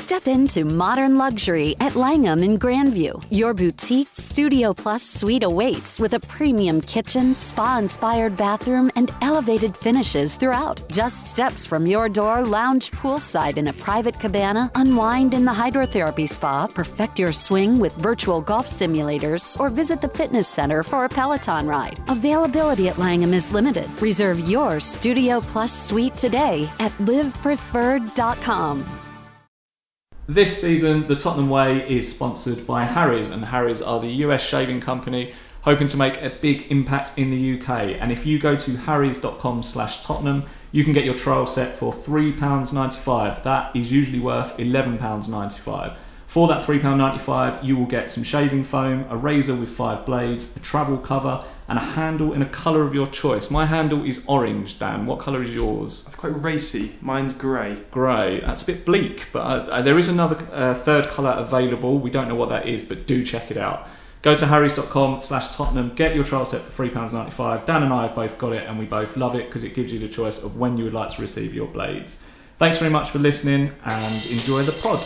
Step into modern luxury at Langham in Grandview. Your boutique Studio Plus suite awaits with a premium kitchen, spa-inspired bathroom, and elevated finishes throughout. Just steps from your door, lounge poolside in a private cabana, unwind in the hydrotherapy spa, perfect your swing with virtual golf simulators, or visit the fitness center for a Peloton ride. Availability at Langham is limited. Reserve your Studio Plus suite today at livepreferred.com. This season, the Tottenham Way is sponsored by Harry's, and Harry's are the US shaving company hoping to make a big impact in the UK. And if you go to harrys.com/Tottenham, you can get your trial set for £3.95. That is usually worth £11.95. For that £3.95, you will get some shaving foam, a razor with 5 blades, a travel cover, and a handle in a colour of your choice. My handle is orange, Dan. What colour is yours? That's quite racy. Mine's grey. Grey. That's a bit bleak, but there is another third colour available. We don't know what that is, but do check it out. Go to harrys.com/Tottenham, get your trial set for £3.95. Dan and I have both got it, and we both love it because it gives you the choice of when you would like to receive your blades. Thanks very much for listening, and enjoy the pod.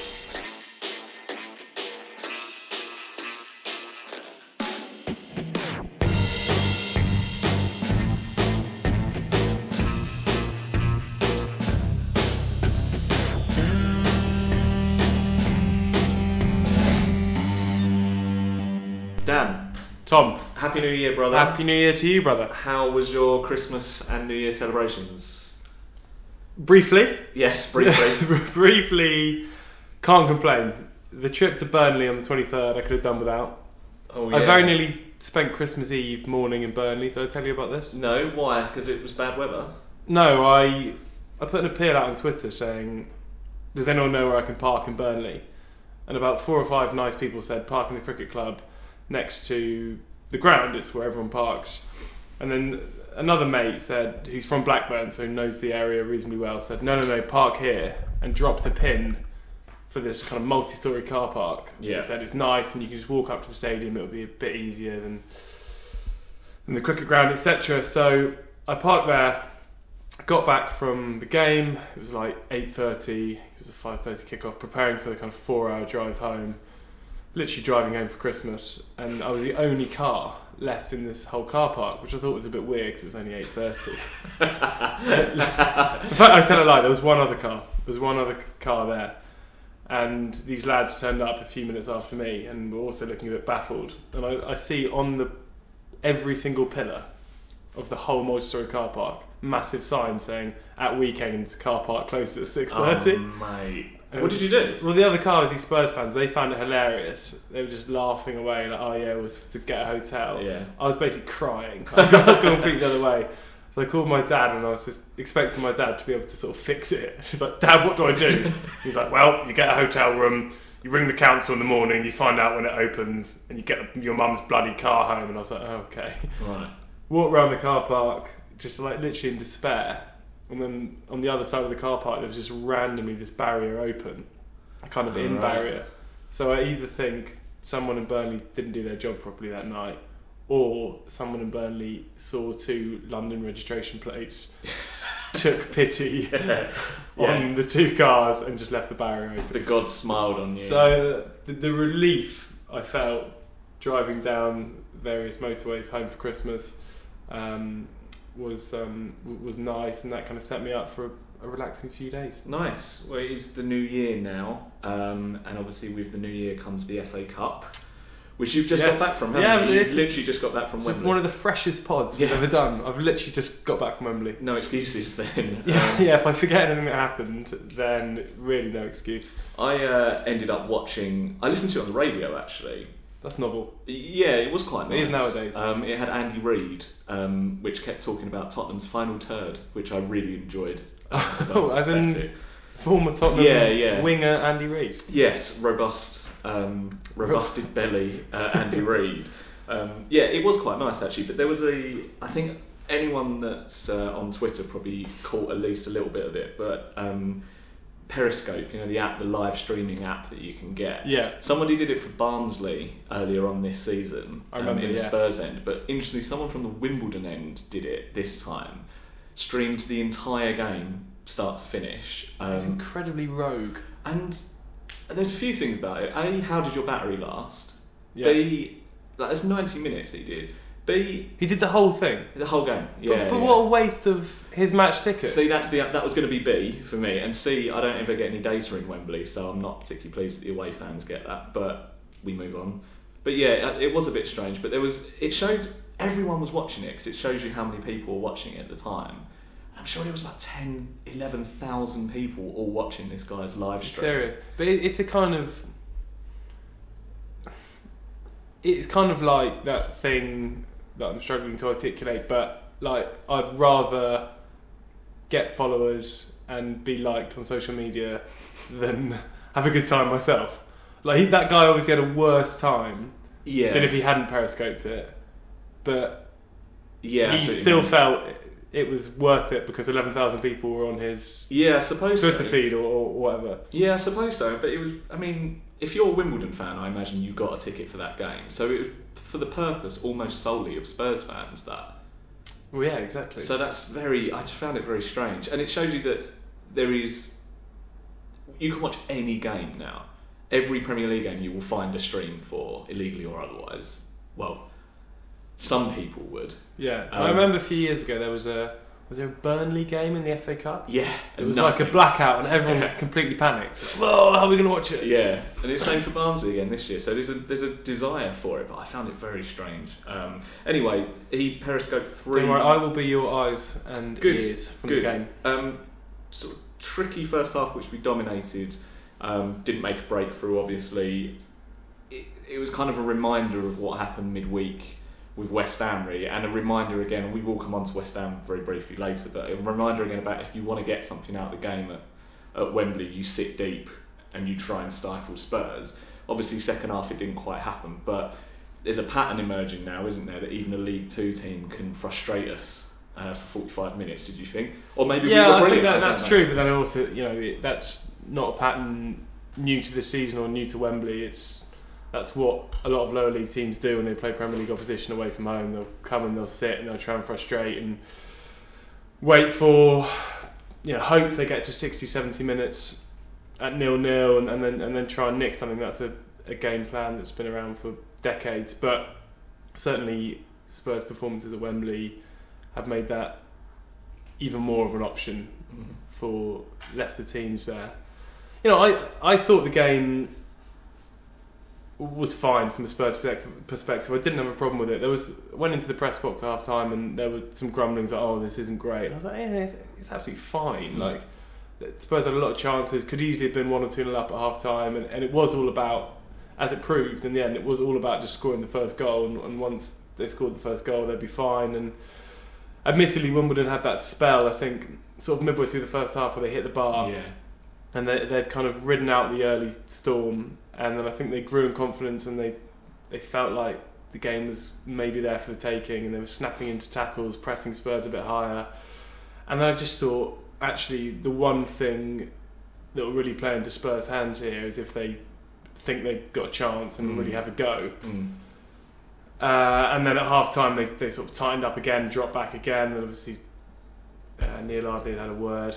Dan. Tom. Happy New Year, brother. Happy New Year to you, brother. How was your Christmas and New Year celebrations? Briefly. Yes, briefly. Briefly, can't complain. The trip to Burnley on the 23rd I could have done without. Oh yeah. I very nearly spent Christmas Eve morning in Burnley. Did I tell you about this? No, why? Because it was bad weather? No, I put an appeal out on Twitter saying, does anyone know where I can park in Burnley? And about 4 or 5 nice people said, park in the cricket club next to the ground. It's where everyone parks. And then another mate said, who's from Blackburn, so knows the area reasonably well, said, no, park here, and drop the pin for this kind of multi-storey car park. Yeah. He said it's nice and you can just walk up to the stadium. It'll be a bit easier than the cricket ground, etc. So I parked there, got back from the game. It was like 8:30. It was a 5:30 kickoff, preparing for the kind of 4-hour drive home. Literally driving home for Christmas, and I was the only car left in this whole car park, which I thought was a bit weird because it was only 8:30. In fact, I tell a lie, there was one other car. There was one other car there, and these lads turned up a few minutes after me and were also looking a bit baffled. And I see on every single pillar of the whole multi-storey car park, massive signs saying, at weekends, car park closes at 6:30. Oh, mate. What did you do? Well, the other cars, these Spurs fans, they found it hilarious. They were just laughing away, like, oh yeah, it was to get a hotel. Yeah. I was basically crying. I got completely the other way. So I called my dad, and I was just expecting my dad to be able to sort of fix it. She's like, Dad, what do I do? He's like, well, you get a hotel room, you ring the council in the morning, you find out when it opens, and you get your mum's bloody car home. And I was like, oh, okay. Right. Walk around the car park, just like literally in despair. And then on the other side of the car park, there was just randomly this barrier open, a kind of in barrier. So I either think someone in Burnley didn't do their job properly that night, or someone in Burnley saw 2 London registration plates, took pity on the 2 cars and just left the barrier open. The gods smiled on you. So the relief I felt driving down various motorways home for Christmas was nice, and that kind of set me up for a relaxing few days. Nice. Well, it is the new year now, and obviously with the new year comes the FA Cup, which you've just got back from, haven't you? You've literally just got back from Wembley. It's one of the freshest pods we've ever done. I've literally just got back from Wembley. No excuses then. Yeah, if I forget anything that happened, then really no excuse. I ended up watching... I listened to it on the radio, actually. That's novel. Yeah, it was quite nice. It is nowadays. It had Andy Reid, which kept talking about Tottenham's final turd, which I really enjoyed. As in former Tottenham winger Andy Reid? Yes, robusted belly Andy Reid. Yeah, it was quite nice actually, but there was I think anyone that's on Twitter probably caught at least a little bit of it, but Periscope, the live streaming app that you can get. Yeah. Somebody did it for Barnsley earlier on this season. I remember, in the Spurs end, but interestingly, someone from the Wimbledon end did it this time. Streamed the entire game, start to finish. It's incredibly rogue. And there's a few things about it. A, how did your battery last? Yeah. B, that's 90 minutes that he did. B, He did the whole thing. the whole game. Yeah. But yeah. what a waste of his match ticket. See, that was going to be B for me, and C, I don't ever get any data in Wembley, so I'm not particularly pleased that the away fans get that. But we move on. But yeah, it was a bit strange. But it showed everyone was watching it, because it shows you how many people were watching it at the time. I'm sure there was about 11,000 people all watching this guy's live stream. Serious, but it's a kind of. It's kind of like that thing that I'm struggling to articulate, but like I'd rather get followers and be liked on social media than have a good time myself. Like that guy obviously had a worse time than if he hadn't periscoped it, but he still felt it was worth it because 11,000 people were on his I suppose Twitter feed or whatever. Yeah, I suppose so. But it was, I mean, if you're a Wimbledon fan, I imagine you got a ticket for that game. So it was for the purpose almost solely of Spurs fans that. Well, yeah, exactly. So I just found it very strange. And it shows you that you can watch any game now. Every Premier League game you will find a stream for, illegally or otherwise. Well, some people would. Yeah, I remember a few years ago was there a Burnley game in the FA Cup? Yeah. It was like a blackout and everyone completely panicked. Whoa, how are we going to watch it? Yeah, and it's the same for Barnsley again this year. So there's a desire for it, but I found it very strange. Anyway, he periscoped 3. Don't worry, I will be your eyes and ears from the game. Sort of tricky first half, which we dominated. Didn't make a breakthrough, obviously. It was kind of a reminder of what happened midweek with West Ham, really, and a reminder again, and we will come on to West Ham very briefly later, but a reminder again about if you want to get something out of the game at Wembley, you sit deep and you try and stifle Spurs. Obviously, second half it didn't quite happen, but there's a pattern emerging now, isn't there, that even a League Two team can frustrate us for 45 minutes, did you think? Or maybe we were brilliant. I think that's true, but then also, that's not a pattern new to this season or new to Wembley. That's what a lot of lower league teams do when they play Premier League opposition away from home. They'll come and they'll sit and they'll try and frustrate and wait for, hope they get to 60, 70 minutes at 0-0 and then try and nick something. That's a game plan that's been around for decades. But certainly Spurs' performances at Wembley have made that even more of an option for lesser teams there. I thought the game was fine from a Spurs perspective. I didn't have a problem with it. Went into the press box at half time and there were some grumblings like, oh, this isn't great. And I was like, yeah, it's absolutely fine. Like, Spurs had a lot of chances, could easily have been 1 or 2-0 up at half time, and it was all about, as it proved in the end, it was all about just scoring the first goal, and once they scored the first goal they'd be fine. And admittedly Wimbledon had that spell, I think, sort of midway through the first half where they hit the bar. Yeah. And they'd kind of ridden out the early storm, and then I think they grew in confidence and they felt like the game was maybe there for the taking, and they were snapping into tackles, pressing Spurs a bit higher. And then I just thought, actually, the one thing that will really play into Spurs' hands here is if they think they've got a chance and really have a go. And then at half time they sort of tightened up again, dropped back again, and obviously Neil Ardley had a word.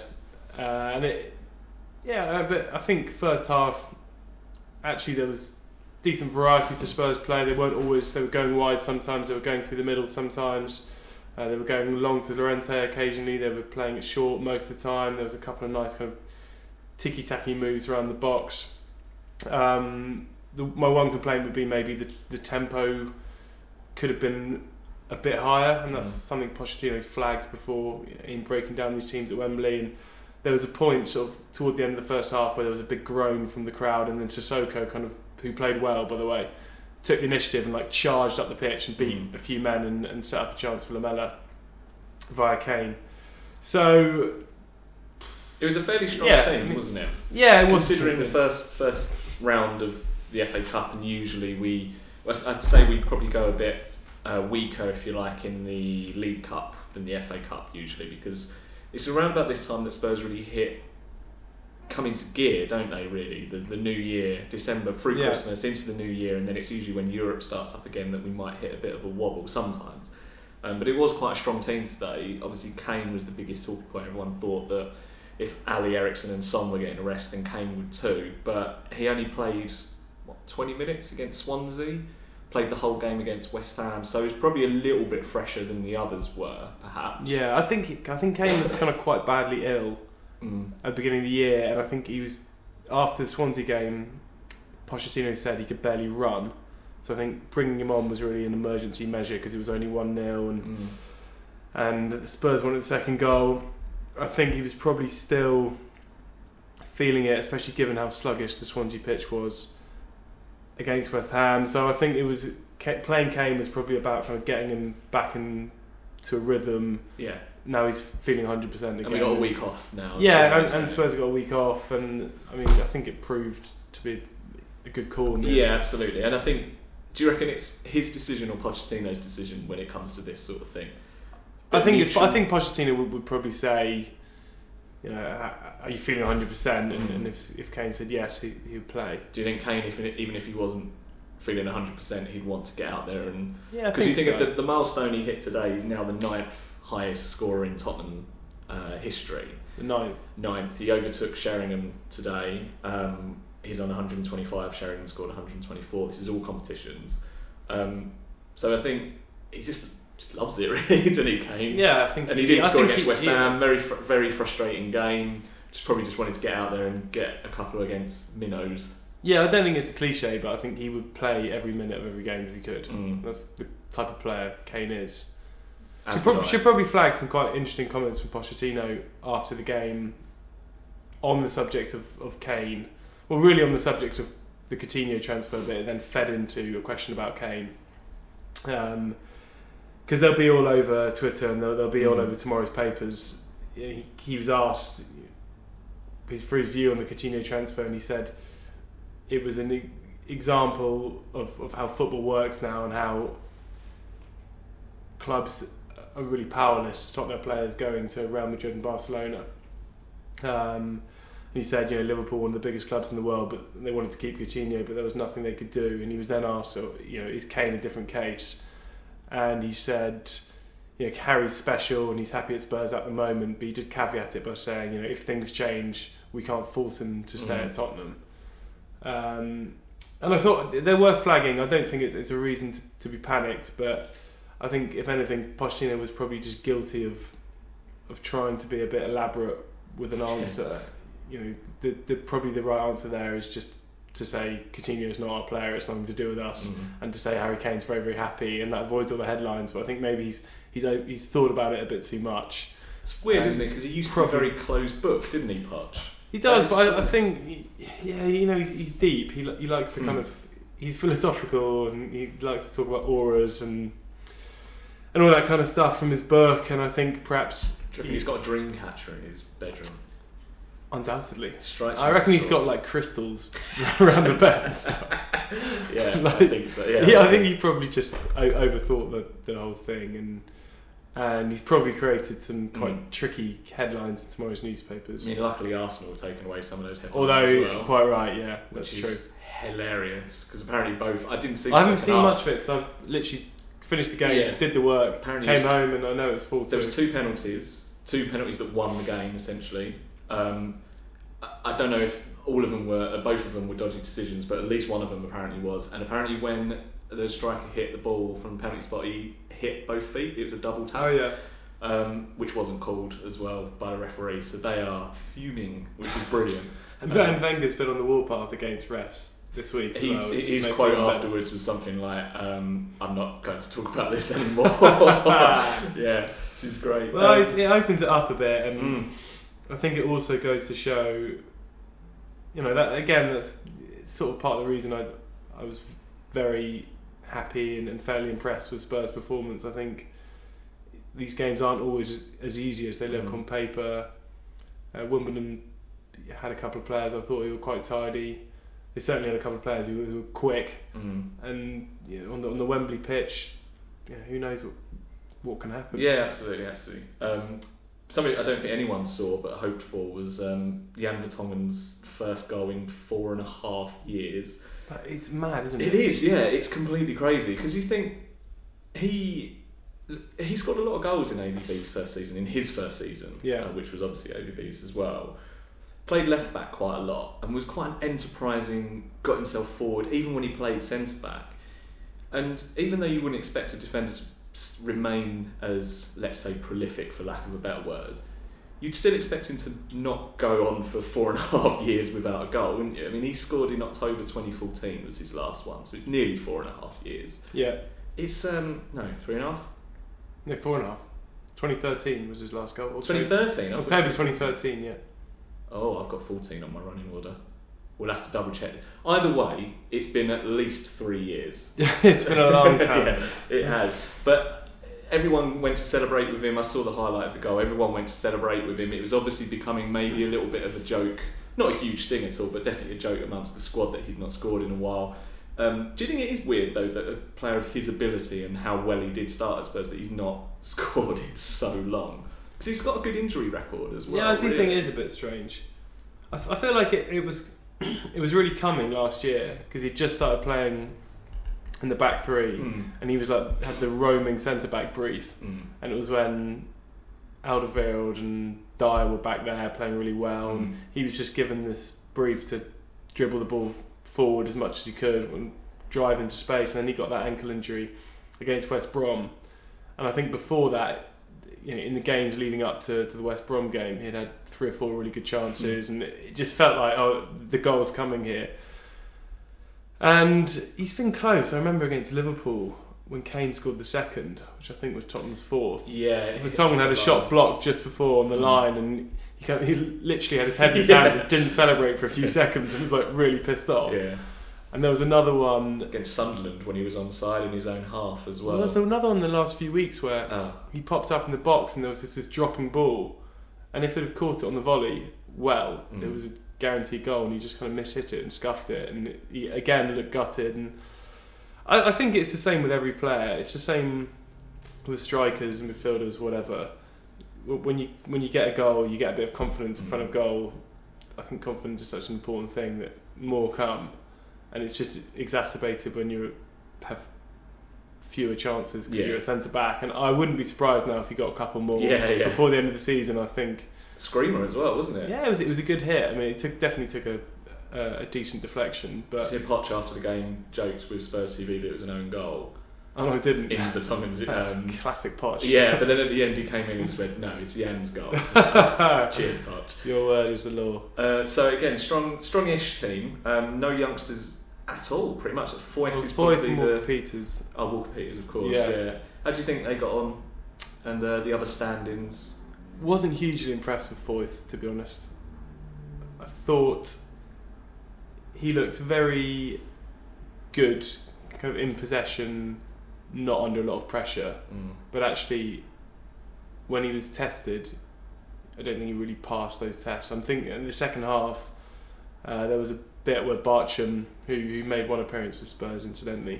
But I think first half, actually there was decent variety to Spurs play. They were going wide sometimes, they were going through the middle sometimes, they were going long to Llorente occasionally, they were playing it short most of the time. There was a couple of nice kind of ticky-tacky moves around the box. My one complaint would be maybe the tempo could have been a bit higher, and that's something Pochettino's flagged before in breaking down these teams at Wembley. And there was a point sort of toward the end of the first half where there was a big groan from the crowd, and then Sissoko, who played well by the way, took the initiative and charged up the pitch and beat a few men and set up a chance for Lamela via Kane. So it was a fairly strong team, wasn't it? Yeah, it was. Considering the first round of the FA Cup, and usually I'd say we'd probably go a bit weaker, if you like, in the League Cup than the FA Cup usually, because it's around about this time that Spurs really come into gear, don't they, really? The new year, December through Christmas into the new year, and then it's usually when Europe starts up again that we might hit a bit of a wobble sometimes. But it was quite a strong team today. Obviously Kane was the biggest talking point. Everyone thought that if Ali Eriksson and Son were getting a rest, then Kane would too. But he only played 20 minutes against Swansea, played the whole game against West Ham, so he's probably a little bit fresher than the others were, perhaps. Yeah, I think Kane was kind of quite badly ill at the beginning of the year, and I think he was, after the Swansea game, Pochettino said he could barely run. So I think bringing him on was really an emergency measure because it was only 1-0 and the Spurs wanted the second goal. I think he was probably still feeling it, especially given how sluggish the Swansea pitch was against West Ham. So I think it was playing Kane was probably about kind of getting him back into a rhythm. Yeah. Now he's feeling 100% again. And we got a week off now. Yeah, and Spurs got a week off, and I mean I think it proved to be a good call. Yeah, absolutely. And I think, do you reckon it's his decision or Pochettino's decision when it comes to this sort of thing? I think Pochettino would probably say, you know, are you feeling 100%? And if Kane said yes, he would play. Do you think Kane, even if he wasn't feeling 100%, he'd want to get out there and? Yeah, because you think so. of the milestone he hit today, he's now the 9th highest scorer in Tottenham history. The 9th. 9th. He overtook Sheringham today. He's on 125. Sheringham scored 124. This is all competitions. So I think he just loves it, really, didn't he, Kane? Yeah, I think. And he didn't score against West Ham. Very frustrating game. Just wanted to get out there and get a couple against minnows. Yeah, I don't think it's a cliche, but I think he would play every minute of every game if he could. That's the type of player Kane is. Should probably flag some quite interesting comments from Pochettino after the game on the subject of Kane. Well, really on the subject of the Coutinho transfer, but it then fed into a question about Kane. Because they'll be all over Twitter and they'll be all over tomorrow's papers. He was asked for his view on the Coutinho transfer, and he said it was an example of how football works now and how clubs are really powerless to stop their players going to Real Madrid and Barcelona. And he said, you know, Liverpool, one of the biggest clubs in the world, but they wanted to keep Coutinho, but there was nothing they could do. And he was then asked, you know, is Kane a different case? And he said, you know, Harry's special and he's happy at Spurs at the moment, but he did caveat it by saying, you know, if things change, we can't force him to stay at Tottenham. And I thought they're worth flagging. I don't think it's a reason to be panicked, but I think if anything, Pochettino was probably just guilty of trying to be a bit elaborate with an answer. You know, probably the right answer there is just to say Coutinho's not our player, it's nothing to do with us, and to say Harry Kane's very, very happy, and that avoids all the headlines. But I think maybe he's thought about it a bit too much. It's weird, isn't it? Because he used to be very closed book, didn't he, Poch? He does, but I think, you know, he's deep. He likes to kind of, he's philosophical, and he likes to talk about auras and all that kind of stuff from his book. And I think perhaps he's got a dream catcher in his bedroom. Undoubtedly. I reckon he's got like crystals around the bed and stuff. Yeah, like, I think so. Yeah, I think he probably just overthought the whole thing, and he's probably created some quite tricky headlines in tomorrow's newspapers. I mean, luckily Arsenal have taken away some of those headlines. Although, as well, quite right, yeah, that's which true. Is hilarious, because apparently both. I haven't seen much of it because I literally finished the game, did the work, apparently came home, and I know it was 4-2. There was two penalties that won the game essentially. I don't know if both of them were dodgy decisions, but at least one of them apparently was. And apparently when the striker hit the ball from the penalty spot, he hit both feet. It was a double tap. Oh yeah. Which wasn't called as well by the referee. So they are fuming, which is brilliant. And Wenger's been on the warpath against refs this week. His quote afterwards was something like, "I'm not going to talk about this anymore." Yeah, she's great. Well, it opens it up a bit, and I think it also goes to show, you know, that again, that's sort of part of the reason I was very happy and fairly impressed with Spurs' performance. I think these games aren't always as easy as they look on paper. Wimbledon had a couple of players I thought who were quite tidy. They certainly had a couple of players who were quick, and you know, on the Wembley pitch, who knows what can happen. Yeah, absolutely. Something I don't think anyone saw but hoped for was Jan Vertonghen's first goal in 4.5 years. But it's mad, isn't it? It is, yeah. It's completely crazy because you think he He scored a lot of goals in AVB's first season, in his first season, Yeah. which was obviously AVB's as well. Played left back quite a lot and was quite an enterprising, got himself forward even when he played centre back. And even though you wouldn't expect a defender to remain as, let's say, prolific for lack of a better word, you'd still expect him to not go on for 4.5 years without a goal, wouldn't you? I mean, he scored in October 2014 was his last one, so it's nearly 4.5 years. Yeah. It's 3.5. No, 4.5. 2013 was his last goal. 2013. October 2013. Yeah. Oh, I've got 14 on my running order. We'll have to double check. Either way, it's been at least 3 years. It's been a long time. Yeah, it has. But everyone went to celebrate with him. I saw the highlight of the goal. Everyone went to celebrate with him. It was obviously becoming maybe a little bit of a joke. Not a huge thing at all, but definitely a joke amongst the squad that he'd not scored in a while. Do you think it is weird, though, that a player of his ability and how well he did start at Spurs, that he's not scored in so long? Because he's got a good injury record as well. Yeah, I do think it is a bit strange. I feel like it was really coming last year because he just started playing in the back three, and he was had the roaming centre back brief, and it was when Alderweireld and Dyer were back there playing really well, and he was just given this brief to dribble the ball forward as much as he could and drive into space, and then he got that ankle injury against West Brom, and I think before that, in the games leading up to the West Brom game, he had 3 or 4 really good chances, and it just felt like, the goal's coming here. And he's been close. I remember against Liverpool when Kane scored the second, which I think was Tottenham's fourth. Yeah. Vertonghen had a shot blocked just before on the line, and he literally had his head in his hands and didn't celebrate for a few seconds and was really pissed off. Yeah. And there was another one against Sunderland when he was onside in his own half as well. Well, there's another one in the last few weeks where he popped up in the box and there was this dropping ball, and if he'd have caught it on the volley, it was a guaranteed goal, and he just kind of mishit it and scuffed it, and he again looked gutted. And I think it's the same with every player. It's the same with strikers and midfielders, whatever. When you get a goal, you get a bit of confidence in front of goal. I think confidence is such an important thing that more come. And it's just exacerbated when you have fewer chances because you're a centre back. And I wouldn't be surprised now if you got a couple more before the end of the season. I think screamer as well, wasn't it? Yeah, it was a good hit. I mean, it definitely took a decent deflection. But Poch after the game joked with Spurs TV that it was an own goal. Oh no, I didn't. In Vertonghen's classic Poch. Yeah, but then at the end he came in and just went, no, it's Jan's goal. Cheers, Poch. Your word is the law. So again, strongish team. No youngsters at all, pretty much. Foyth is probably and Walker Peters. Oh, Walker Peters, of course. Yeah. How do you think they got on? And the other stand-ins? Wasn't hugely impressed with Foyth, to be honest. I thought he looked very good, kind of in possession, not under a lot of pressure. But actually, when he was tested, I don't think he really passed those tests. I'm thinking in the second half, there was a bit where Bartram, who made one appearance for Spurs incidentally,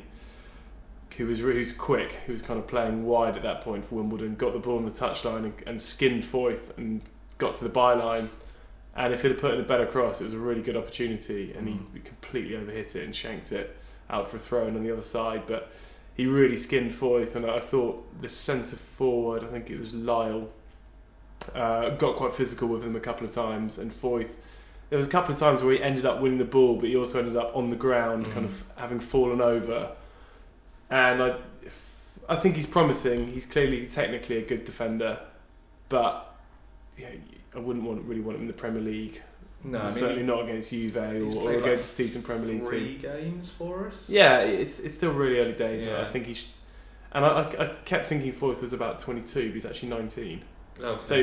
who's quick, who was kind of playing wide at that point for Wimbledon, got the ball on the touchline and skinned Foyth and got to the byline. And if he'd have put in a better cross, it was a really good opportunity, and he completely overhit it and shanked it out for a throw in on the other side. But he really skinned Foyth, and I thought the centre forward, I think it was Lyle, got quite physical with him a couple of times, and Foyth, there was a couple of times where he ended up winning the ball, but he also ended up on the ground, kind of having fallen over. And I think he's promising. He's clearly technically a good defender, but I wouldn't really want him in the Premier League. No, I mean, certainly not against Juve or against a decent Premier League team. 3 games for us. Yeah, it's still really early days. Yeah. I think and I kept thinking Foyth was about 22, but he's actually 19. Okay, so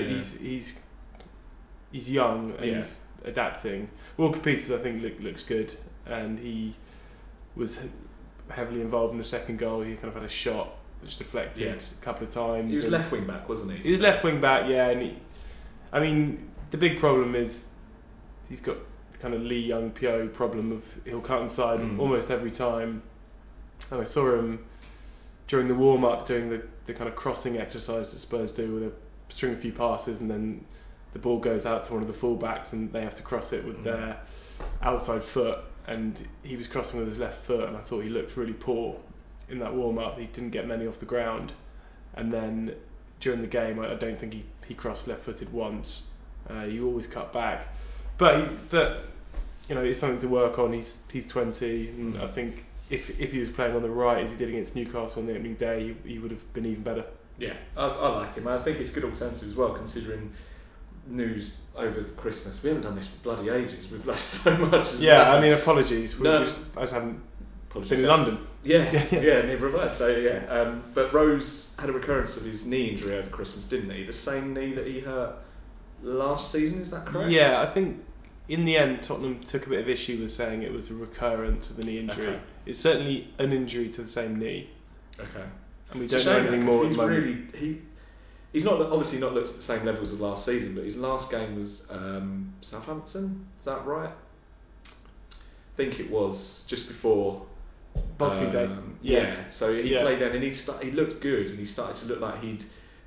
he's young and he's adapting. Walker Peters, I think, looks good, and he was heavily involved in the second goal. He kind of had a shot which deflected a couple of times. He was left wing back, wasn't he? He was left wing back, yeah. And the big problem is he's got the kind of Lee Young Pyo problem of he'll cut inside almost every time. And I saw him during the warm up doing the kind of crossing exercise that Spurs do, where they string a few passes and then the ball goes out to one of the fullbacks and they have to cross it with their outside foot. And he was crossing with his left foot, and I thought he looked really poor in that warm up. He didn't get many off the ground, and then during the game, I don't think he crossed left-footed once. You always cut back, but it's something to work on. He's 20, and I think if he was playing on the right as he did against Newcastle on the opening day, he would have been even better. Yeah, I like him. I think it's a good alternative as well, considering news over Christmas. We haven't done this for bloody ages. We've lost so much. I mean, apologies. I just haven't apologies been in London. Yeah, neither of us. So yeah, but Rose had a recurrence of his knee injury over Christmas, didn't he? The same knee that he hurt last season, is that correct? Yeah, I think in the end Tottenham took a bit of issue with saying it was a recurrence of the knee injury. Okay. It's certainly an injury to the same knee. Okay. And we don't know anything more at the moment. He's not obviously not looked at the same levels as last season, but his last game was Southampton. Is that right? I think it was just before Boxing Day. Yeah. So he played then, and he looked good, and he started to look like he'd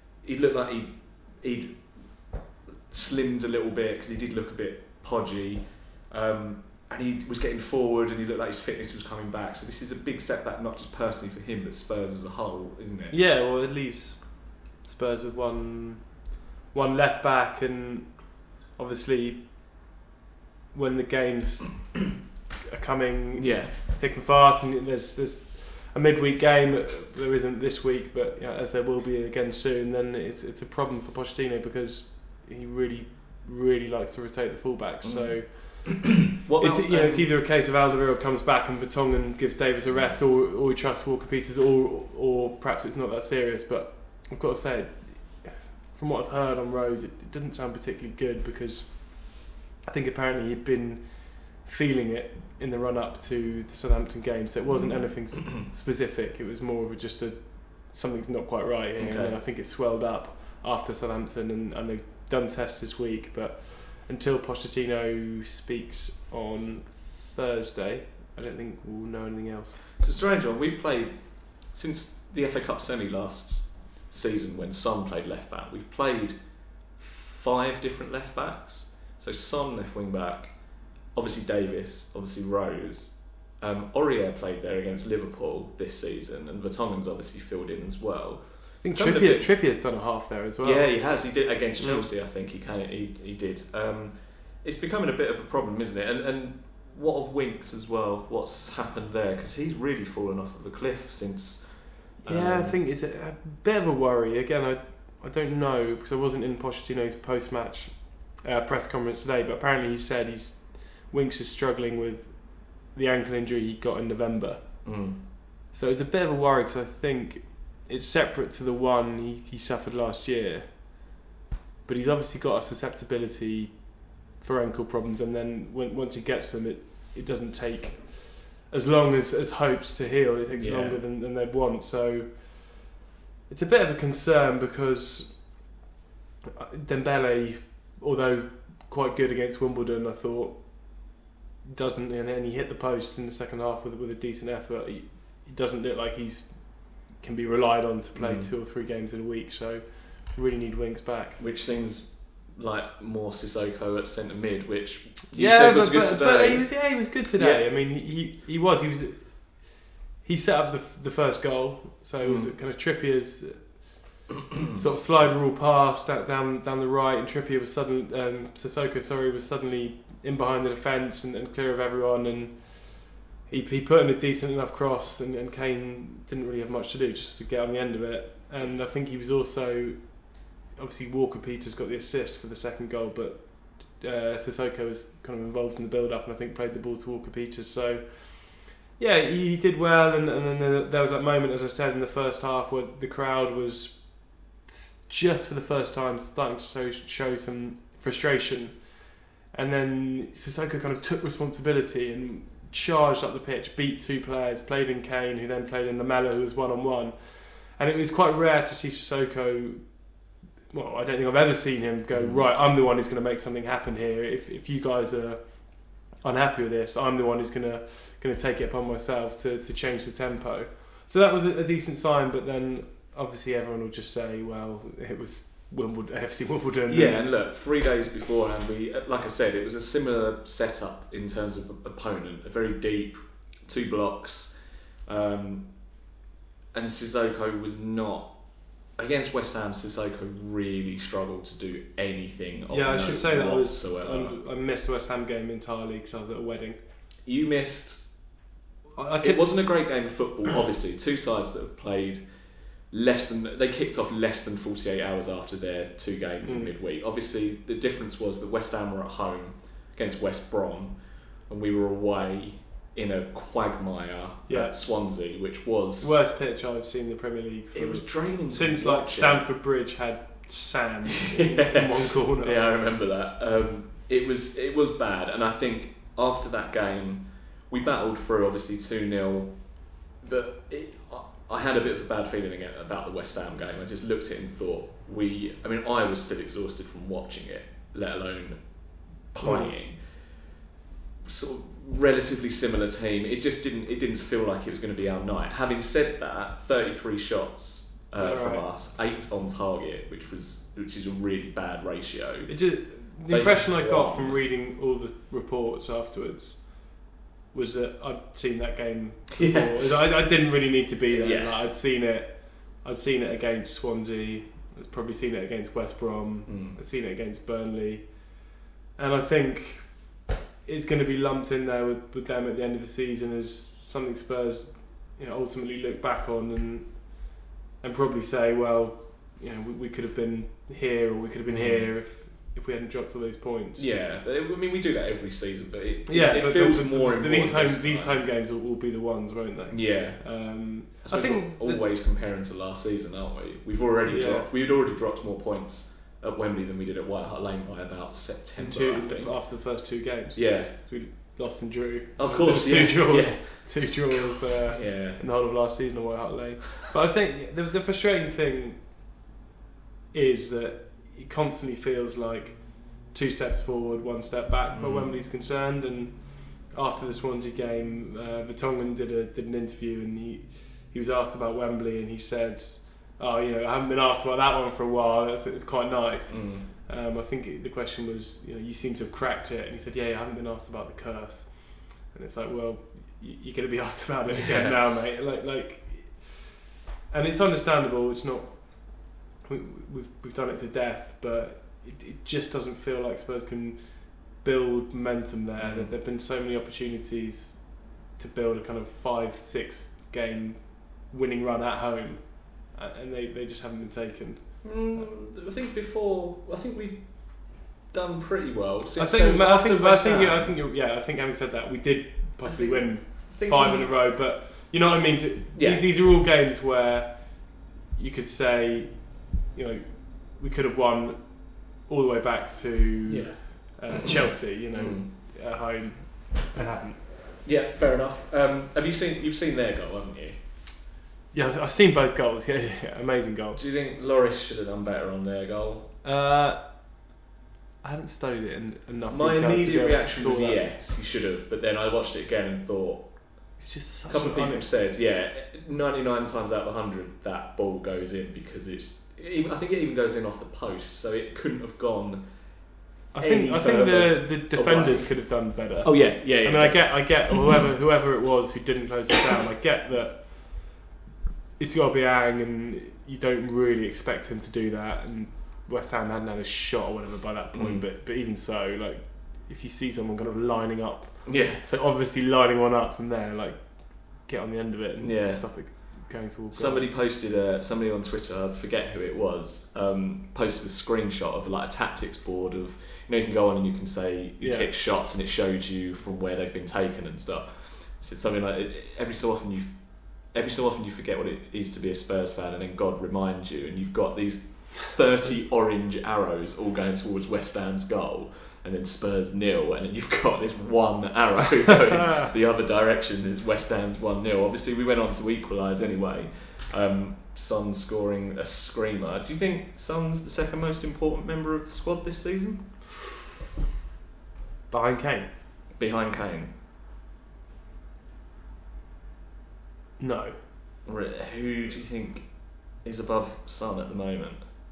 slimmed a little bit, because he did look a bit podgy, and he was getting forward, and he looked like his fitness was coming back. So this is a big setback, not just personally for him, but Spurs as a whole, isn't it? Yeah, well, it leaves Spurs with one left back, and obviously when the games are coming thick and fast, and there's a midweek game, there isn't this week, but as there will be again soon, then it's a problem for Pochettino, because he really likes to rotate the fullbacks. So it's either a case of Alderweireld comes back and Vertonghen gives Davis a rest, or we trust Walker Peters, or perhaps it's not that serious. But I've got to say, from what I've heard on Rose, it didn't sound particularly good, because I think apparently he'd been feeling it in the run up to the Southampton game, so it wasn't anything specific. It was more of something's not quite right here, and then I think it swelled up after Southampton, and they've done tests this week, but until Pochettino speaks on Thursday, I don't think we'll know anything else. It's a strange one. We've played since the FA Cup semi last season, when Son played left back. We've played 5 different left backs. So Son left wing back, obviously Davis, obviously Rose. Aurier played there against Liverpool this season, and Vertonghen's obviously filled in as well. I think Trippier's done a half there as well. Yeah, he has. He did against Chelsea. I think he did. It's becoming a bit of a problem, isn't it? And what of Winks as well? What's happened there? Because he's really fallen off of a cliff since. I think it's a bit of a worry. Again, I don't know, because I wasn't in Pochettino's post-match press conference today, but apparently he said Winks is struggling with the ankle injury he got in November. So it's a bit of a worry, because I think it's separate to the one he suffered last year, but he's obviously got a susceptibility for ankle problems, and then once he gets them, it doesn't take as long as hoped to heal. It takes longer than they'd want. So it's a bit of a concern, because Dembele, although quite good against Wimbledon, I thought, doesn't, and he hit the post in the second half with a decent effort. He doesn't look like can be relied on to play 2 or 3 games in a week. So really need Winks back. Which seems like more Sissoko at centre mid, which you said was good today. But he was good today. Yeah. I mean, he set up the first goal, so it was kind of Trippier's sort of slide rule pass down the right, and Trippier was Sissoko was suddenly in behind the defence and clear of everyone, and he put in a decent enough cross, and Kane didn't really have much to do, just to get on the end of it. And I think he was also, obviously Walker Peters got the assist for the second goal, but Sissoko was kind of involved in the build-up, and I think played the ball to Walker Peters. So yeah, he did well, and then there was that moment, as I said, in the first half, where the crowd was just for the first time starting to show some frustration, and then Sissoko kind of took responsibility and charged up the pitch, beat 2 players, played in Kane, who then played in Lamela, who was one-on-one, and it was quite rare to see Sissoko. Well, I don't think I've ever seen him go, right, I'm the one who's going to make something happen here. If you guys are unhappy with this, I'm the one who's going to take it upon myself to change the tempo. So that was a decent sign, but then obviously everyone will just say, well, it was FC Wimbledon. Yeah, and look, 3 days beforehand, like I said, it was a similar setup in terms of opponent, a very deep 2 blocks, and Sissoko was not against West Ham, Sissoko really struggled to do anything. Yeah, I should say that whatsoever. I missed the West Ham game entirely because I was at a wedding. You missed. It It wasn't a great game of football, obviously. Two sides that have played they kicked off less than 48 hours after their two games in midweek. Obviously, the difference was that West Ham were at home against West Brom, and we were away in a quagmire at Swansea, which was worst pitch I've seen in the Premier League. It was draining since like Stamford Bridge had sand in one corner. Yeah, I remember that. It was bad, and I think after that game we battled through, obviously 2-0, but I had a bit of a bad feeling again about the West Ham game. I just looked at it and thought I was still exhausted from watching it, let alone playing. Sort of relatively similar team. It didn't feel like it was going to be our night. Having said that, 33 shots from us, 8 on target, which is a really bad ratio. The impression I got from reading all the reports afterwards was that I'd seen that game before. Yeah. I didn't really need to be there. Yeah. Like, I'd seen it against Swansea. I'd probably seen it against West Brom. I'd seen it against Burnley, and I think it's going to be lumped in there with them at the end of the season as something Spurs, ultimately look back on and probably say, well, we could have been here or we could have been here if we hadn't dropped all those points. Yeah, but we do that every season, but it feels more important. These home games will be the ones, won't they? Yeah. I think always comparing to last season, aren't we? We'd already dropped more points at Wembley than we did at White Hart Lane by about September. After the first two games. Yeah. So we lost and drew. Of course, two draws. Two draws in the whole of last season at White Hart Lane. But I think the frustrating thing is that it constantly feels like 2 steps forward, 1 step back where Wembley's concerned. And after the Swansea game, Vertonghen did an interview and he was asked about Wembley and he said, I haven't been asked about that one for a while. It's quite nice. I think the question was, you seem to have cracked it, and he said, I haven't been asked about the curse. And it's like, well, you're going to be asked about it again now, mate. Like, and it's understandable. It's not. We've done it to death, but it just doesn't feel like Spurs can build momentum there. There've been so many opportunities to build a kind of 5-6 game winning run at home, and they just haven't been taken. I think we've done pretty well. I think having said that, we did possibly win 5 in a row, but you know what I mean. These are all games where you could say, we could have won all the way back to Chelsea, at home, and haven't. Yeah, fair enough. You've seen their goal, haven't you? Yeah, I've seen both goals. Yeah, amazing goals. Do you think Lloris should have done better on their goal? I hadn't studied it enough. My immediate reaction was yes, he should have. But then I watched it again and thought, it's just such a couple of people said, 99 times out of 100 that ball goes in because I think it even goes in off the post, so it couldn't have gone. I think the defenders could have done better. Oh yeah. I mean, I get whoever it was who didn't close it down. I get that it's got to be Ang, and you don't really expect him to do that. And West Ham hadn't had a shot or whatever by that point. But even so, like, if you see someone kind of lining up, so obviously lining one up from there, like, get on the end of it and stop it going towards goal. Somebody on Twitter, I forget who it was, posted a screenshot of like a tactics board of, you can go on and you can say you tick shots and it shows you from where they've been taken and stuff. So it's something like every so often you forget what it is to be a Spurs fan, and then God reminds you, and you've got these 30 orange arrows all going towards West Ham's goal, and then Spurs 0, and then you've got this one arrow going the other direction. It's West Ham's 1-0. Obviously, we went on to equalise anyway. Son scoring a screamer. Do you think Son's the second most important member of the squad this season? Behind Kane? Behind Kane. No. Who do you think is above Son at the moment?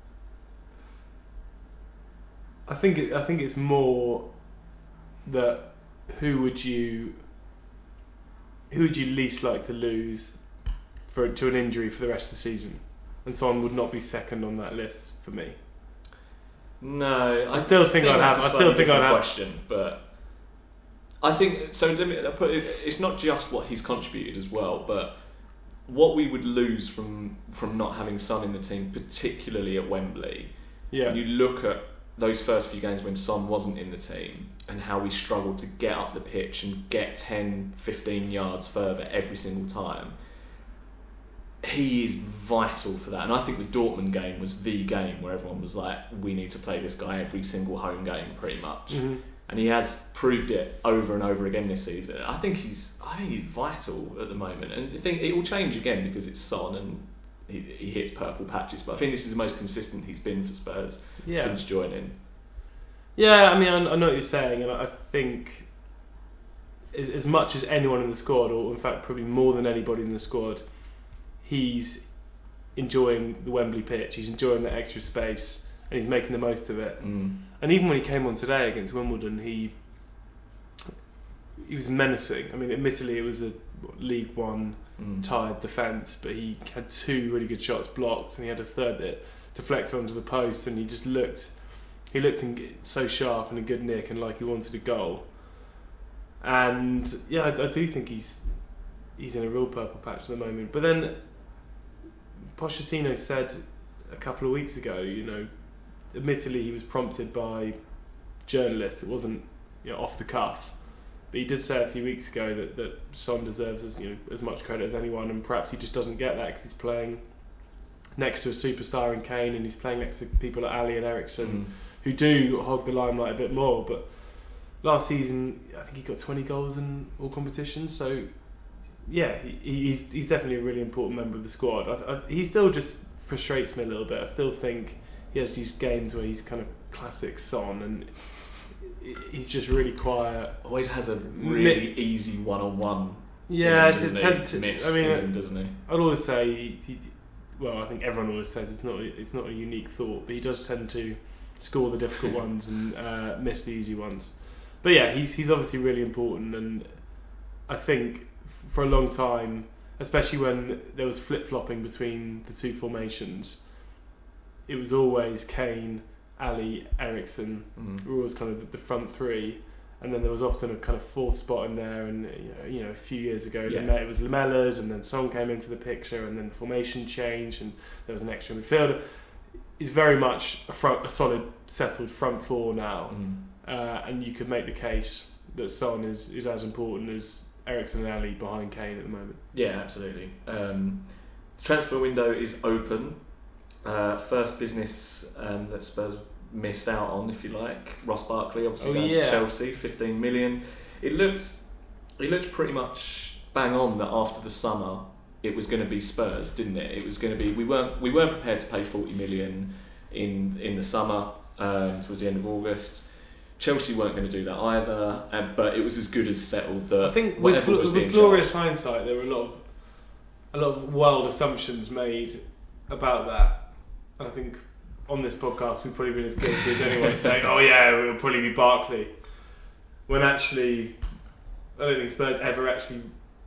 I think it's more that who would you least like to lose to an injury for the rest of the season? and Son would not be second on that list for me. No, I still think I'd have. I still think I'd have. Question, but I think so. Let me put it. It's not just what he's contributed as well, but what we would lose from not having Son in the team, particularly at Wembley. Yeah. When you look at those first few games when Son wasn't in the team and how we struggled to get up the pitch and get 10, 15 yards further every single time, he is vital for that. And I think the Dortmund game was the game where everyone was like, we need to play this guy every single home game pretty much. Mm-hmm. And he has proved it over and over again this season. I think he's vital at the moment. And I think it will change again because it's Son and he hits purple patches. But I think this is the most consistent he's been for Spurs since joining. Yeah, I mean, I know what you're saying, and I think as much as anyone in the squad, or in fact probably more than anybody in the squad, he's enjoying the Wembley pitch. He's enjoying the extra space, and he's making the most of it. And even when he came on today against Wimbledon, he was menacing. I mean, admittedly, it was a League One tired defence, but he had 2 really good shots blocked, and he had a third that deflected onto the post, and he just looked so sharp and a good nick, and like he wanted a goal. And yeah, I do think he's in a real purple patch at the moment. But then Pochettino said a couple of weeks ago, admittedly he was prompted by journalists. It wasn't off the cuff. But he did say a few weeks ago that Son deserves as much credit as anyone, and perhaps he just doesn't get that because he's playing next to a superstar in Kane, and he's playing next to people like Ali and Eriksen who do hog the limelight a bit more. But last season, I think he got 20 goals in all competitions. So yeah, he's definitely a really important member of the squad. He still just frustrates me a little bit. I still think he has these games where he's kind of classic Son, and he's just really quiet. Always has a really easy one-on-one. Yeah, doesn't he? I'd always say, well, I think everyone always says it's not a unique thought, but he does tend to score the difficult ones and miss the easy ones. But yeah, he's obviously really important, and I think for a long time, especially when there was flip-flopping between the two formations, it was always Kane, Ali, Eriksen were always kind of the front three, and then there was often a kind of fourth spot in there. And a few years ago, it was Lamella's, and then Son came into the picture, and then the formation changed, and there was an extra midfielder. It's very much a solid, settled front four now, and you could make the case that Son is as important as Eriksen and Ali behind Kane at the moment. Yeah, absolutely. The transfer window is open. First business that Spurs missed out on, if you like. Ross Barkley obviously goes to Chelsea, 15 million. It looked pretty much bang on that after the summer it was going to be Spurs, didn't it? It was going to be we weren't prepared to pay 40 million in the summer towards the end of August. Chelsea weren't going to do that either, but it was as good as settled that I think with glorious hindsight, there were a lot of wild assumptions made about that. And I think on this podcast we've probably been as guilty as anyone saying, oh yeah, it'll probably be Barkley, when actually I don't think Spurs ever actually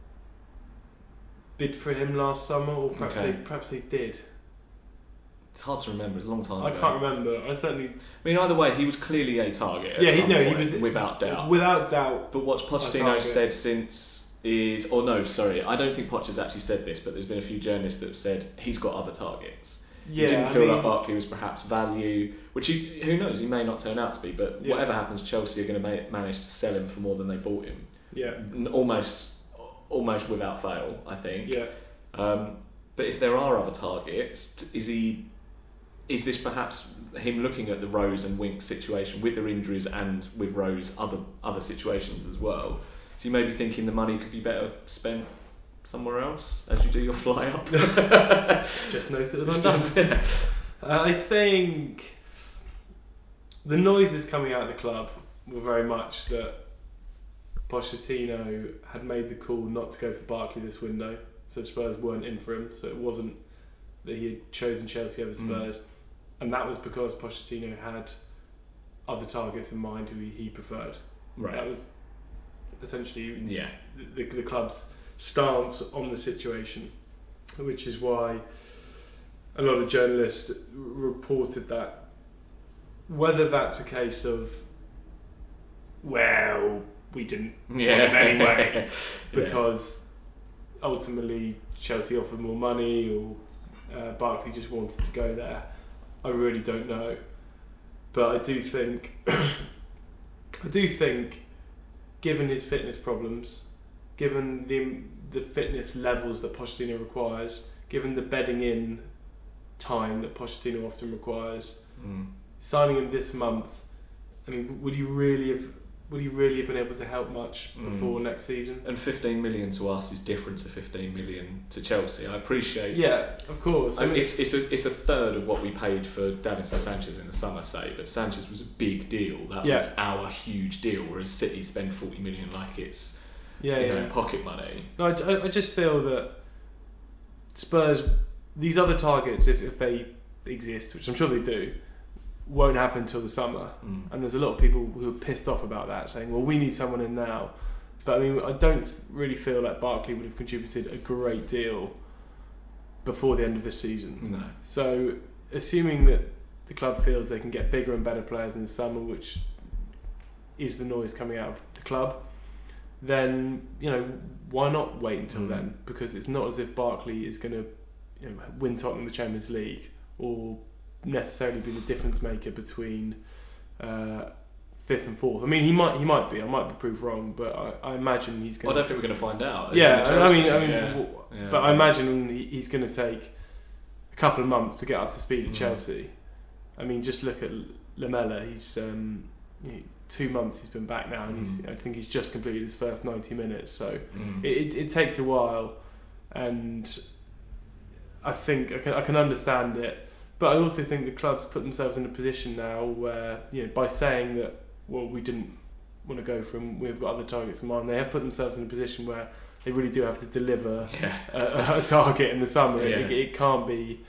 bid for him last summer, or perhaps they did. It's hard to remember. It's a long time ago. I can't remember. I mean, either way, he was clearly a target. He was without doubt. Without doubt. But what Pochettino said since is, or no, sorry, I don't think Poch has actually said this, but there's been a few journalists that have said he's got other targets. Yeah, he didn't feel like Barkley was perhaps value, which who knows, he may not turn out to be. But whatever happens, Chelsea are going to manage to sell him for more than they bought him. Yeah. Almost without fail, I think. Yeah. But if there are other targets, is this perhaps him looking at the Rose and Winks situation with their injuries and with Rose other situations as well? So you may be thinking the money could be better spent somewhere else as you do your fly up. Just notice it was undone. I think the noises coming out of the club were very much that Pochettino had made the call not to go for Barkley this window, so Spurs weren't in for him. So it wasn't that he had chosen Chelsea over Spurs. And that was because Pochettino had other targets in mind who he preferred. Right. That was essentially the club's stance on the situation, which is why a lot of journalists reported that. Whether that's a case of, well, we didn't want him anyway, because ultimately Chelsea offered more money, or Barkley just wanted to go there, I really don't know. But I do think, given his fitness problems, given the fitness levels that Pochettino requires, given the bedding in time that Pochettino often requires, signing him this month, I mean, would he really have been able to help much before next season? And 15 million to us is different to 15 million to Chelsea. I appreciate. Yeah, of course. I mean, it's a third of what we paid for Davinson Sanchez in the summer, say, but Sanchez was a big deal. That was our huge deal, whereas City spend 40 million like it's pocket money. No, I just feel that Spurs, these other targets, if they exist, which I'm sure they do, won't happen until the summer. And there's a lot of people who are pissed off about that, saying, well, we need someone in now. But I mean, I don't really feel like Barkley would have contributed a great deal before the end of this season. No. So assuming that the club feels they can get bigger and better players in the summer, which is the noise coming out of the club, then why not wait until then? Because it's not as if Barkley is going to win Tottenham the Champions League or necessarily be the difference maker between 5th and 4th. I mean, he might be. I might be proved wrong, but I imagine he's going. I don't think we're going to find out. Yeah, but I imagine he's going to take a couple of months to get up to speed at Chelsea. I mean, just look at Lamela. He's 2 months he's been back now, and I think he's just completed his first 90 minutes. So it takes a while, and I think I can understand it. But I also think the club's put themselves in a position now where, by saying that, well, we didn't want to go for him, we've got other targets in mind, they have put themselves in a position where they really do have to deliver a target in the summer. It can't be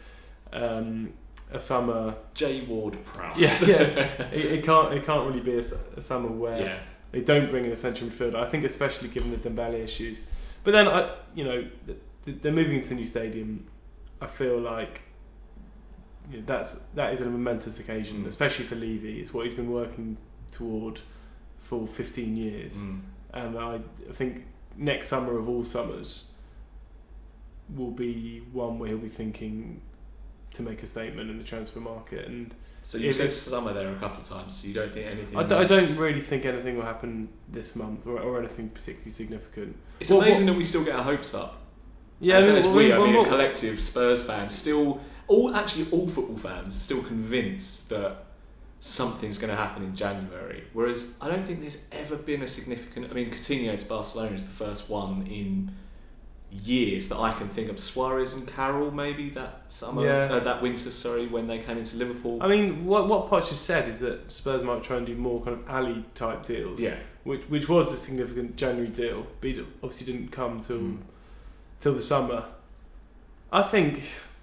a summer. J. Ward-Prowse. It can't really be a summer where they don't bring in a central midfielder. I think especially given the Dembele issues. But then they're moving into the new stadium. I feel like that is a momentous occasion, especially for Levy. It's what he's been working toward for 15 years, and I think next summer of all summers will be one where he'll be thinking to make a statement in the transfer market. And so you said summer there a couple of times, so you don't think anything? I don't really think anything will happen this month or anything particularly significant. It's amazing that we still get our hopes up. Yeah, I mean a collective Spurs fans still. All football fans are still convinced that something's going to happen in January, whereas I don't think there's ever been a significant. I mean, Coutinho to Barcelona is the first one in years that I can think of. Suarez and Carroll maybe that winter, when they came into Liverpool. I mean, what Poch has said is that Spurs might try and do more kind of alley type deals. Yeah. Which was a significant January deal, but it obviously didn't come till the summer. I think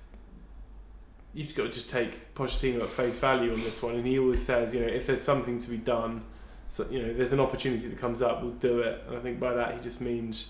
you've got to just take Pochettino at face value on this one, and he always says, if there's something to be done, so there's an opportunity that comes up, we'll do it. And I think by that he just means,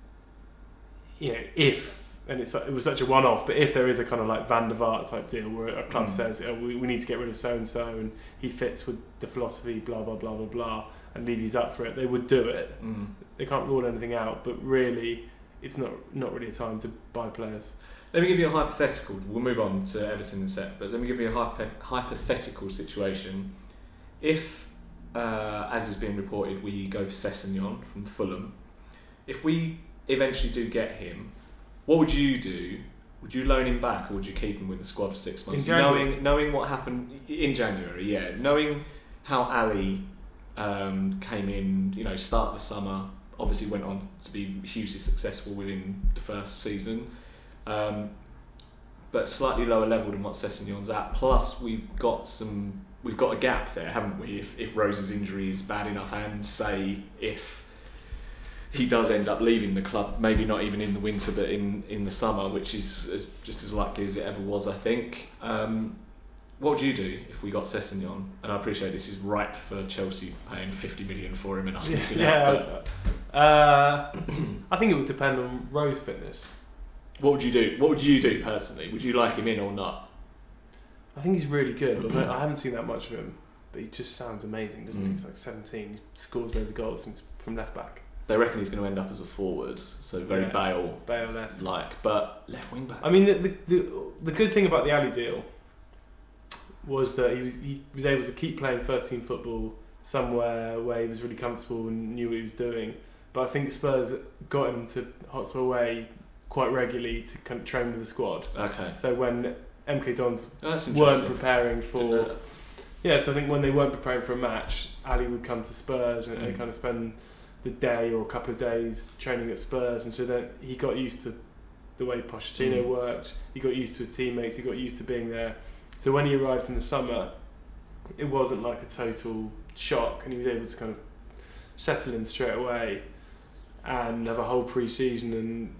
if, and it was such a one-off, but if there is a kind of like Van der Vaart type deal where a club says, we need to get rid of so and so, and he fits with the philosophy, blah blah blah blah blah, and Levy's up for it, they would do it. They can't rule anything out, but really, it's not really a time to buy players. Let me give you a hypothetical. We'll move on to Everton in a sec, but let me give you a hypothetical situation. If, as is being reported, we go for Sessegnon from Fulham, if we eventually do get him, what would you do? Would you loan him back, or would you keep him with the squad for 6 months? Knowing what happened in January, knowing how Ali came in, start of the summer, obviously went on to be hugely successful within the first season. But slightly lower level than what Sessegnon's at. Plus, we've got a gap there, haven't we? If Rose's injury is bad enough, and say if he does end up leaving the club, maybe not even in the winter, but in the summer, which is just as likely as it ever was, I think. What would you do if we got Sessegnon? And I appreciate this is ripe for Chelsea paying 50 million for him and us missing out. I think it would depend on Rose's fitness. What would you do? What would you do personally? Would you like him in or not? I think he's really good. Although I haven't seen that much of him, but he just sounds amazing, doesn't he? He's like 17, he scores loads of goals from left back. They reckon he's going to end up as a forward, so very Bale-esque. like, but left wing back. I mean, the good thing about the Ali deal was that he was able to keep playing first team football somewhere where he was really comfortable and knew what he was doing. But I think Spurs got him to Hotspur Way quite regularly to kind of train with the squad. Okay. So when MK Dons That's weren't preparing for... Yeah. So I think when they weren't preparing for a match, Ali would come to Spurs and kind of spend the day or a couple of days training at Spurs, and so then he got used to the way Pochettino worked, he got used to his teammates, he got used to being there. So when he arrived in the summer, it wasn't like a total shock, and he was able to kind of settle in straight away and have a whole pre-season. And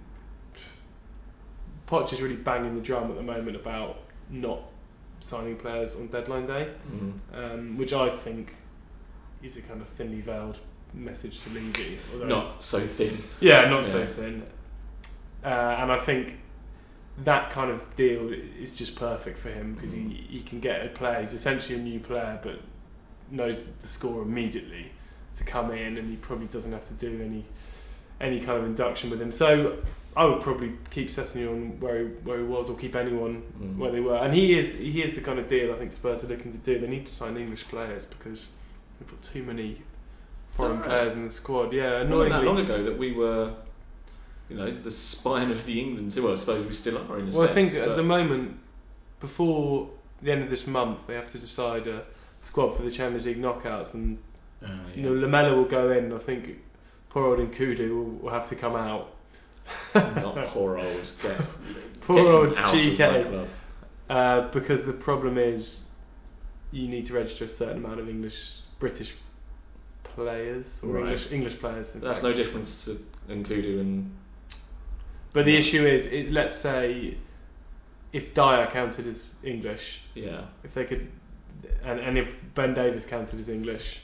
Poch is really banging the drum at the moment about not signing players on deadline day, which I think is a kind of thinly veiled message to Levy. Not so thin. Yeah, not so thin. And I think that kind of deal is just perfect for him because he can get a player. He's essentially a new player, but knows the score immediately to come in, and he probably doesn't have to do any kind of induction with him. So I would probably keep Sessegnon where he was, or keep anyone where they were. And he is the kind of deal I think Spurs are looking to do. They need to sign English players because they've got too many foreign players in the squad. Yeah, annoyingly. It wasn't that long ago that we were, the spine of the England team. Well, I suppose we still are in a sense. Well, I think at the moment, before the end of this month, they have to decide a squad for the Champions League knockouts, and Lamela will go in. I think poor old Nkudu will have to come out. Not poor old. Poor old GK. Because the problem is, you need to register a certain amount of British players or English players. That's no difference to Nkudu and. But the issue is let's say if Dyer counted as English, if they could, and if Ben Davies counted as English,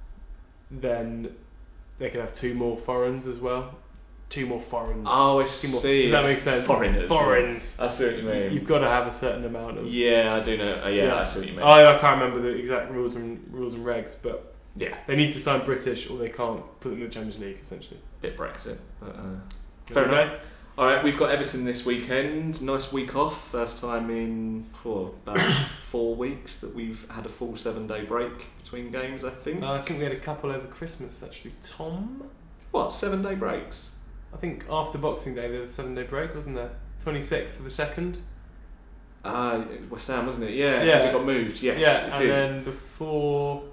then they could have two more foreigners as well. Two more foreigners. Oh, I see. Does that make sense? Foreigners. I see what you mean. You've got to have a certain amount of. Yeah, I do know. I see what you mean. I can't remember the exact rules and regs, but yeah, they need to sign British or they can't put them in the Champions League essentially. Bit Brexit, but fair enough. All right, we've got Everton this weekend. Nice week off. First time in about 4 weeks that we've had a full 7-day break between games. I think. I think we had a couple over Christmas actually. Tom. What 7-day breaks? I think after Boxing Day there was a 7-day break, wasn't there? 26th to the 2nd. It was West Ham, wasn't it? Yeah, because it got moved. Yes, yeah, it did. And then before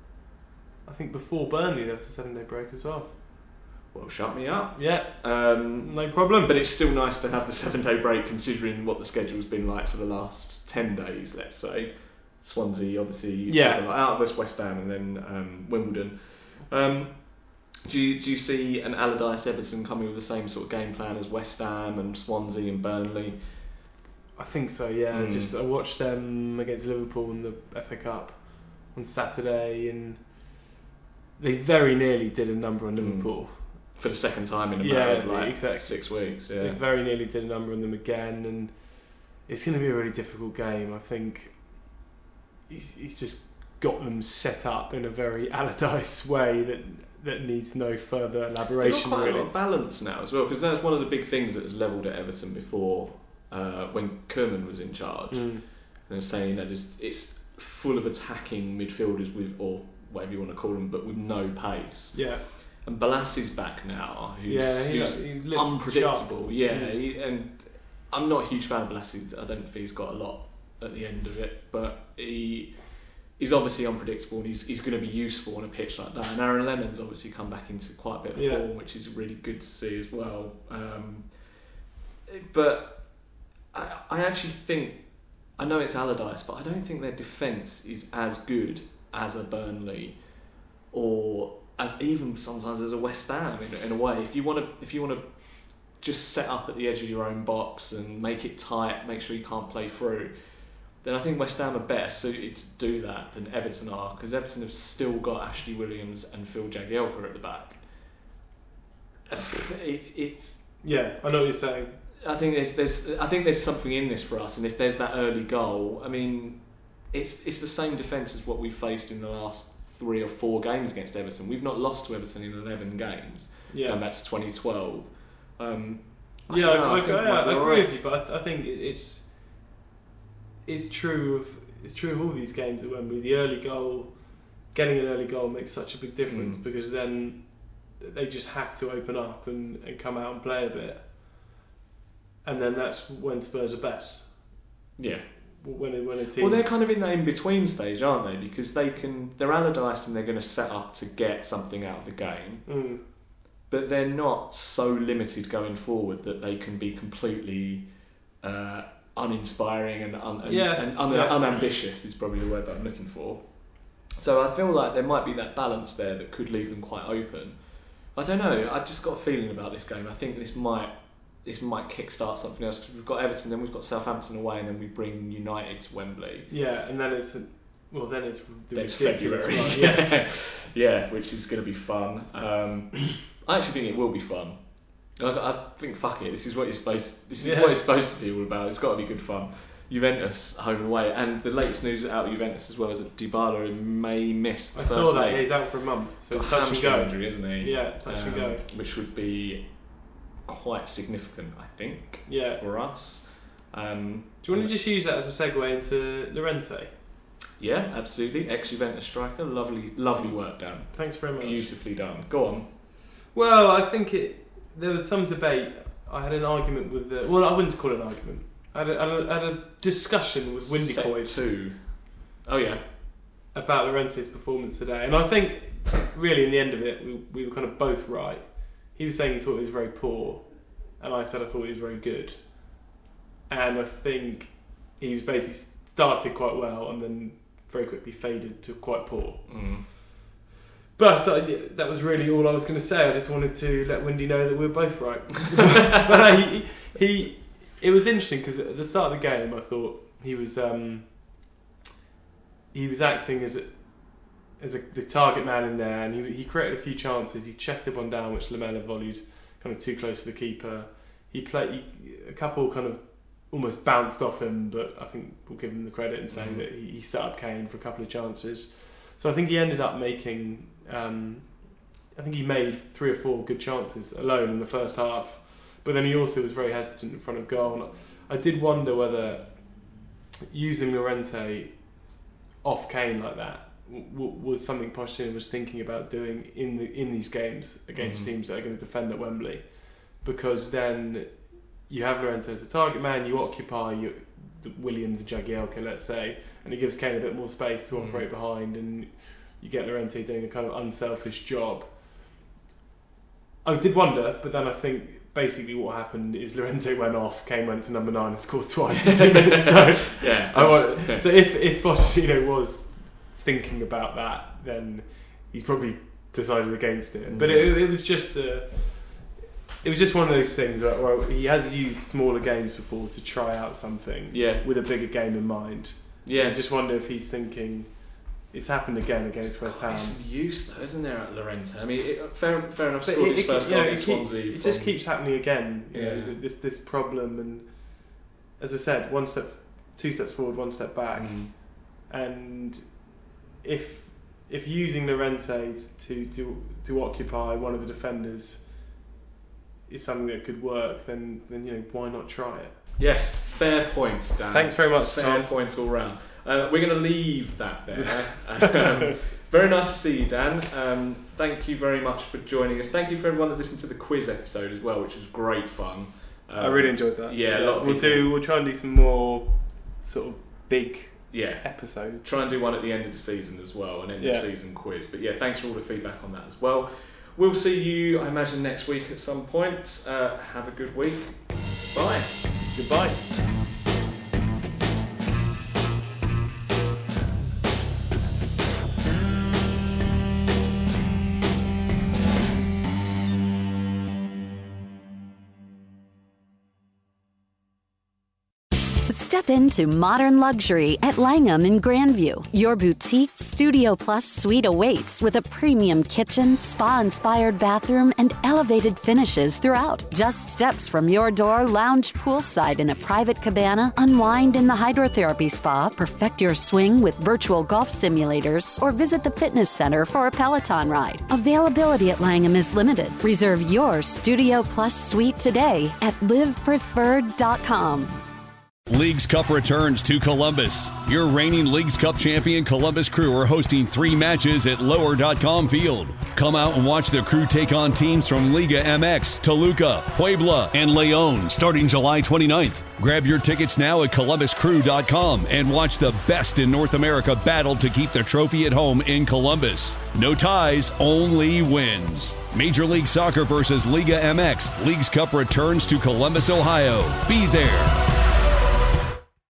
Burnley there was a 7-day break as well. Well, shut me up. Yeah, no problem. But it's still nice to have the 7-day break considering what the schedule's been like for the last 10 days, let's say. Swansea, obviously, took a lot out of us, West Ham, and then Wimbledon. Do you see an Allardyce Everton coming with the same sort of game plan as West Ham and Swansea and Burnley? I think so, yeah. I watched them against Liverpool in the FA Cup on Saturday, and they very nearly did a number on Liverpool. For the second time in a matter of 6 weeks. Yeah. They very nearly did a number on them again, and it's going to be a really difficult game. I think he's just got them set up in a very Allardyce way that needs no further elaboration. They've got quite a lot of balance now as well, because that's one of the big things that was levelled at Everton before when Koeman was in charge. They were saying that it's full of attacking midfielders with, or whatever you want to call them, but with no pace. Yeah. And Bolasie back now, who's unpredictable. And I'm not a huge fan of Bolasie. I don't think he's got a lot at the end of it, but he's obviously unpredictable, and he's going to be useful on a pitch like that. And Aaron Lennon's obviously come back into quite a bit of form, which is really good to see as well. But I actually think, I know it's Allardyce, but I don't think their defence is as good as a Burnley, or as even sometimes as a West Ham in a way. If you want to just set up at the edge of your own box and make it tight, make sure you can't play through, then I think West Ham are better suited to do that than Everton are, because Everton have still got Ashley Williams and Phil Jagielka at the back. Yeah, I know what you're saying. I think there's something in this for us, and if there's that early goal, I mean, it's the same defence as what we've faced in the last 3 or 4 games against Everton. We've not lost to Everton in 11 games, going back to 2012. I agree with you, but I think it's true of all these games at Wembley. The early goal, getting an early goal makes such a big difference because then they just have to open up and come out and play a bit, and then that's when Spurs are best. Yeah. When a team. Well, they're kind of in that in-between stage, aren't they? Because they're Allardyce and they're going to set up to get something out of the game, but they're not so limited going forward that they can be completely uninspiring and unambitious is probably the word that I'm looking for. So I feel like there might be that balance there that could leave them quite open. I don't know. I've just got a feeling about this game. I think this might kickstart something else because we've got Everton, then we've got Southampton away, and then we bring United to Wembley. Yeah, and then it's February. Right? Yeah, which is going to be fun. I actually think it will be fun. I think fuck it. This is what it's supposed to be all about. It's got to be good fun. Juventus home and away, and the latest news out of Juventus as well is that Dybala may miss the first leg. I saw that he's out for a month, so it's touch and go injury, isn't he? Yeah, touch and go, which would be quite significant, I think, for us. Do you want to just use that as a segue into Llorente? Yeah, absolutely. Ex-Juventus striker, lovely work, Dan. Thanks very much. Beautifully done. Go on. Well, I think there was some debate. I had an argument with I wouldn't call it an argument. I had a discussion with Windy Coys. Oh yeah. About Llorente's performance today, and I think really in the end of it we were kind of both right. He was saying he thought he was very poor, and I said I thought he was very good. And I think he was basically started quite well and then very quickly faded to quite poor. But that was really all I was going to say. I just wanted to let Windy know that we were both right. But it was interesting because at the start of the game I thought he was acting as the target man in there, and he created a few chances. He chested one down which Lamela volleyed kind of too close to the keeper. He played a couple kind of almost bounced off him, but I think we'll give him the credit in saying that he set up Kane for a couple of chances. So I think he ended up making I think he made 3 or 4 good chances alone in the first half, but then he also was very hesitant in front of goal. And I did wonder whether using Llorente off Kane like that was something Pochettino was thinking about doing in these games against teams that are going to defend at Wembley, because then you have Llorente as a target man, you occupy Williams and Jagielka, let's say, and it gives Kane a bit more space to operate behind, and you get Llorente doing a kind of unselfish job. I did wonder, but then I think basically what happened is Llorente went off, Kane went to number 9 and scored twice in 2 minutes. So so if Pochettino was thinking about that, then he's probably decided against it. But it was just one of those things where he has used smaller games before to try out something with a bigger game in mind. I just wonder if he's thinking it's happened again against West Ham. There's some use though, isn't there, at Llorente? I mean, fair enough. Scored his first goal against Swansea. It just keeps happening again. You know, this problem, and as I said, 2 steps forward, 1 step back, and if using Llorente to occupy one of the defenders is something that could work, then why not try it? Yes, fair point, Dan. Thanks very much, Tom. Fair point all round. We're going to leave that there. Very nice to see you, Dan. Thank you very much for joining us. Thank you for everyone that listened to the quiz episode as well, which was great fun. I really enjoyed that. Yeah, a lot of people. We'll try and do some more sort of big episodes. Try and do one at the end of the season as well, an end of season quiz. But thanks for all the feedback on that as well. We'll see you, I imagine, next week at some point. Have a good week. Bye. Goodbye. Step into modern luxury at Langham in Grandview. Your boutique Studio Plus suite awaits with a premium kitchen, spa-inspired bathroom, and elevated finishes throughout. Just steps from your door, lounge poolside in a private cabana, unwind in the hydrotherapy spa, perfect your swing with virtual golf simulators, or visit the fitness center for a Peloton ride. Availability at Langham is limited. Reserve your Studio Plus suite today at livepreferred.com. Leagues Cup returns to Columbus. Your reigning Leagues Cup champion Columbus Crew are hosting 3 matches at Lower.com Field. Come out and watch the Crew take on teams from Liga MX, Toluca, Puebla, and León starting July 29th. Grab your tickets now at columbuscrew.com and watch the best in North America battle to keep the trophy at home in Columbus. No ties, only wins. Major League Soccer versus Liga MX. Leagues Cup returns to Columbus, Ohio. Be there.